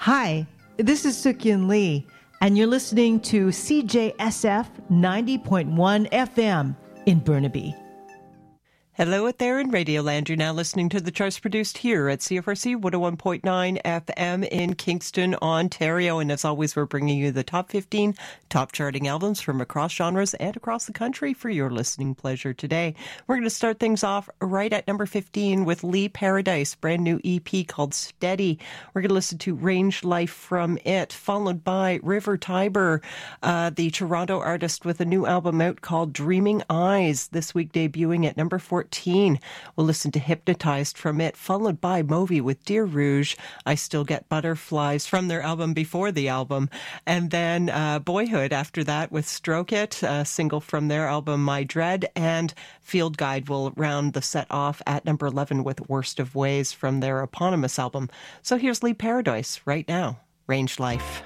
Hi, this is Suk-Yun Lee, and you're listening to CJSF 90.1 FM in Burnaby. Hello out there in Radioland. You're now listening to the charts produced here at CFRC 101.9 FM in Kingston, Ontario. And as always, we're bringing you the top 15 top charting albums from across genres and across the country for your listening pleasure today. We're going to start things off right at number 15 with Lee Paradise, brand new EP called Steady. We're going to listen to Range Life from it, followed by River Tiber, the Toronto artist with a new album out called Dreaming Eyes, this week debuting at number 14. We'll listen to Hypnotized from it, followed by Movi with Dear Rouge, I Still Get Butterflies from their album before the album, and then Boyhood after that with Stroke It, a single from their album My Dread, and Field Guide will round the set off at number 11 with Worst of Ways from their eponymous album. So here's Lee Paradise right now, Range Life.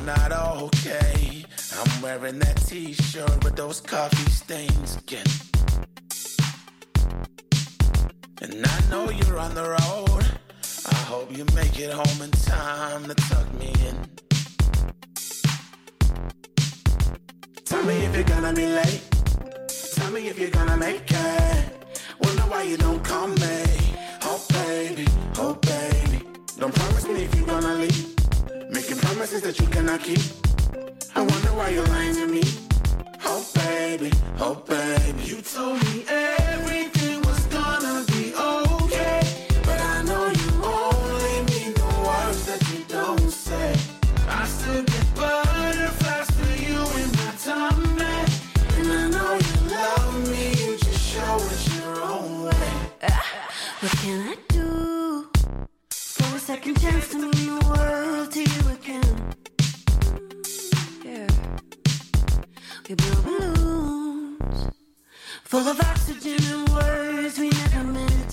not okay. I'm wearing that t-shirt with those coffee stains again. And I know you're on the road. I hope you make it home in time to tuck me in. Tell me if you're gonna be late. Tell me if you're gonna make it. Wonder why you don't call me. Oh baby, oh baby. Don't promise me if you're gonna leave. Making promises that you cannot keep. I wonder why you're lying to me. Oh baby, oh baby. You told me everything was gonna be okay, but I know you only mean the words that you don't say. I still get butterflies for you in my tummy, and I know you love me. You just show it your own way. What can I do for a second chance to mean the world to you again? Yeah. We blow balloons full of oxygen and words we never meant.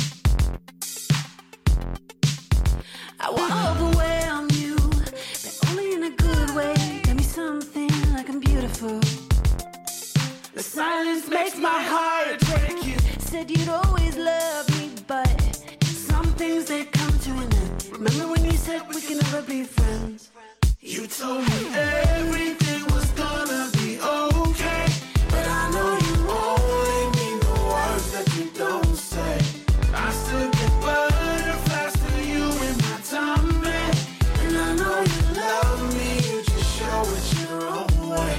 I wanna overwhelm you, but only in a good way. Tell me something like I'm beautiful. The silence makes my heart break. You said you'd always love me, but some things they come to an end. Remember when you said we can never be friends? You told me everything was gonna be okay, but I know you only mean the words that you don't say. I still get butterflies for you in my tummy, and I know you love me. You just show it your own way.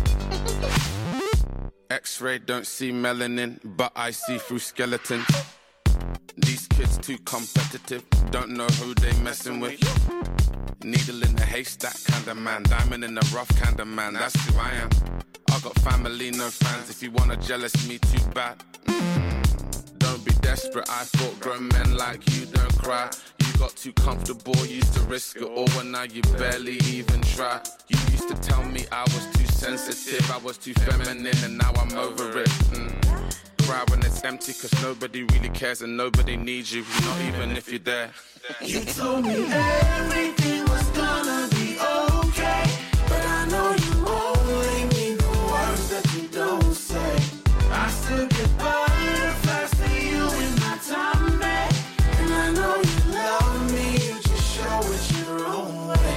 X-ray don't see melanin, but I see through skeletons. These kids too competitive, don't know who they messing with. Needle in the haystack kind of man, diamond in the rough kind of man, that's who I am. I got family, no fans, if you wanna jealous me, too bad. Don't be desperate, I thought grown men like you don't cry. You got too comfortable, used to risk it all, and now you barely even try. You used to tell me I was too sensitive, I was too feminine, and now I'm over it. Cry when it's empty, cause nobody really cares and nobody needs you, not even if you're there. You told me everything was gonna be okay, but I know you only mean the words that you don't say. I still get butterflies for you in my tummy, and I know you love me. You just show it your own way.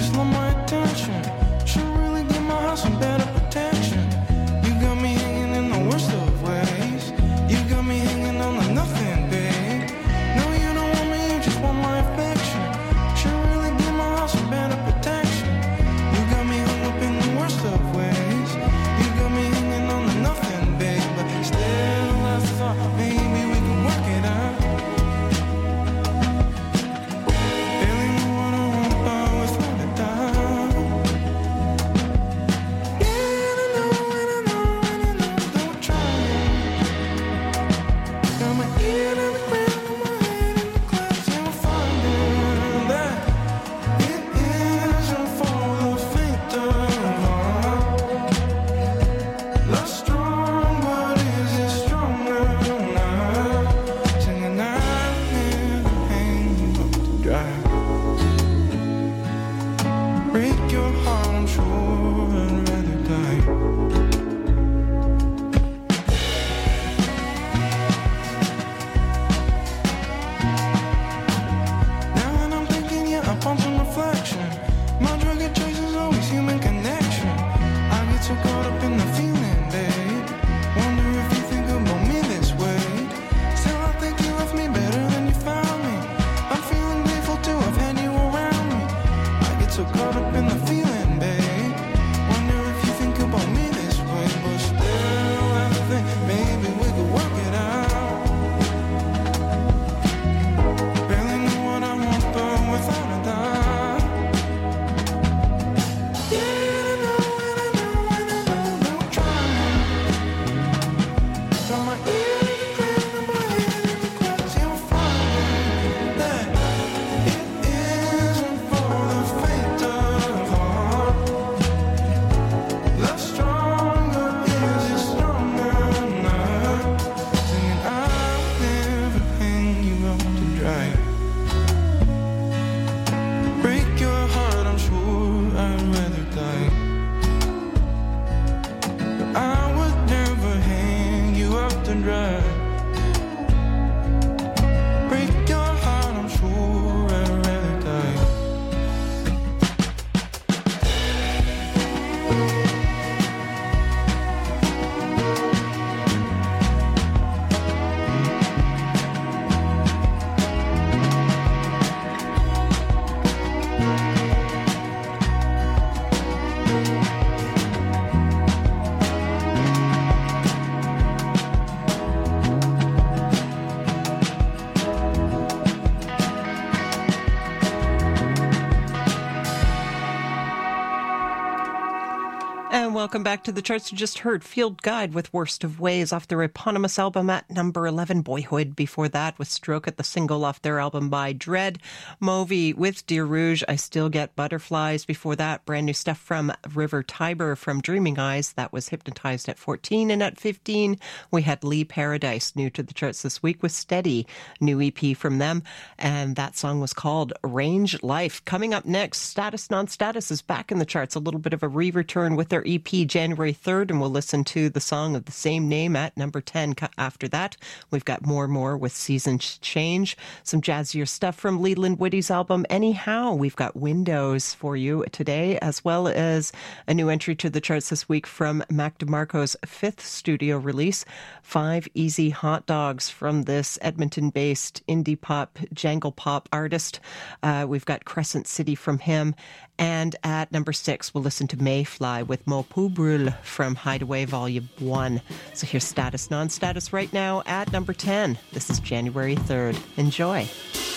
just love my attention. Should really give my house some better protection. You got me hanging in the worst of ways. You got me hanging on to nothing, babe. No, you don't want me, you just want my affection. Should really give my house some better protection. You got me hung up in the worst of ways. You got me hanging on to nothing, babe. But still, I thought maybe we could work it out. Barely know what I want, but without a doubt. Yeah, I know, and I know, and I know, don't try it. Got my ear to the ground and my head in the clouds, and I'm finding that it isn't for the faint of heart. Love's strong, but is it stronger now? Singing, I never hang you up to dry. Break your heart, I'm sure I'd rather die. Now that I'm thinking, yeah, I pump some reflection. My drug of choice is always human connection. I get so caught up in the feeling, babe. Wonder if you think about me this way. Still, I think you left me better than you found me. I'm feeling grateful to have had you around me. I get so caught up in the feeling, babe. Wonder if you think about me this way. But still, I think maybe we could work it out. Barely know what I want, but without a doubt. Yeah, I know, and I know, and I know, don't try it. Got my ear to the ground and my head in the clouds, you'll find that it isn't for the faint of heart. Love's stronger, is it stronger now? Singing, I'll never hang you up to dry. Break your heart, I'm sure I'd rather die. But I would never hang you up to dry. Break your heart, I'm sure I'd rather die. And welcome back to the charts. You just heard Field Guide with Worst of Ways off their eponymous album at number 11. Boyhood before that with Stroke at the single off their album by Dread. Movi with Dear Rouge, I Still Get Butterflies. Before that, brand new stuff from River Tiber from Dreaming Eyes. That was Hypnotized at 14. And at 15, we had Lee Paradise, new to the charts this week with Steady, new EP from them. And that song was called Range Life. Coming up next, Status Non-Status is back in the charts. A little bit of a re-return with their EP January 3rd, and we'll listen to the song of the same name at number 10. After that, we've got more with Seasons Change, some jazzier stuff from Leland Whitty's album Anyhow. We've got Windows for you today, as well as a new entry to the charts this week from Mac DeMarco's 5th studio release, 5 Easy Hot Dogs, from this Edmonton-based indie pop, jangle pop artist. We've got Crescent City from him. And at number 6, we'll listen to Mayfly with Mon Pou Brûle from Hideaway Volume 1. So here's Status Non-Status right now at number 10. This is January 3rd. Enjoy.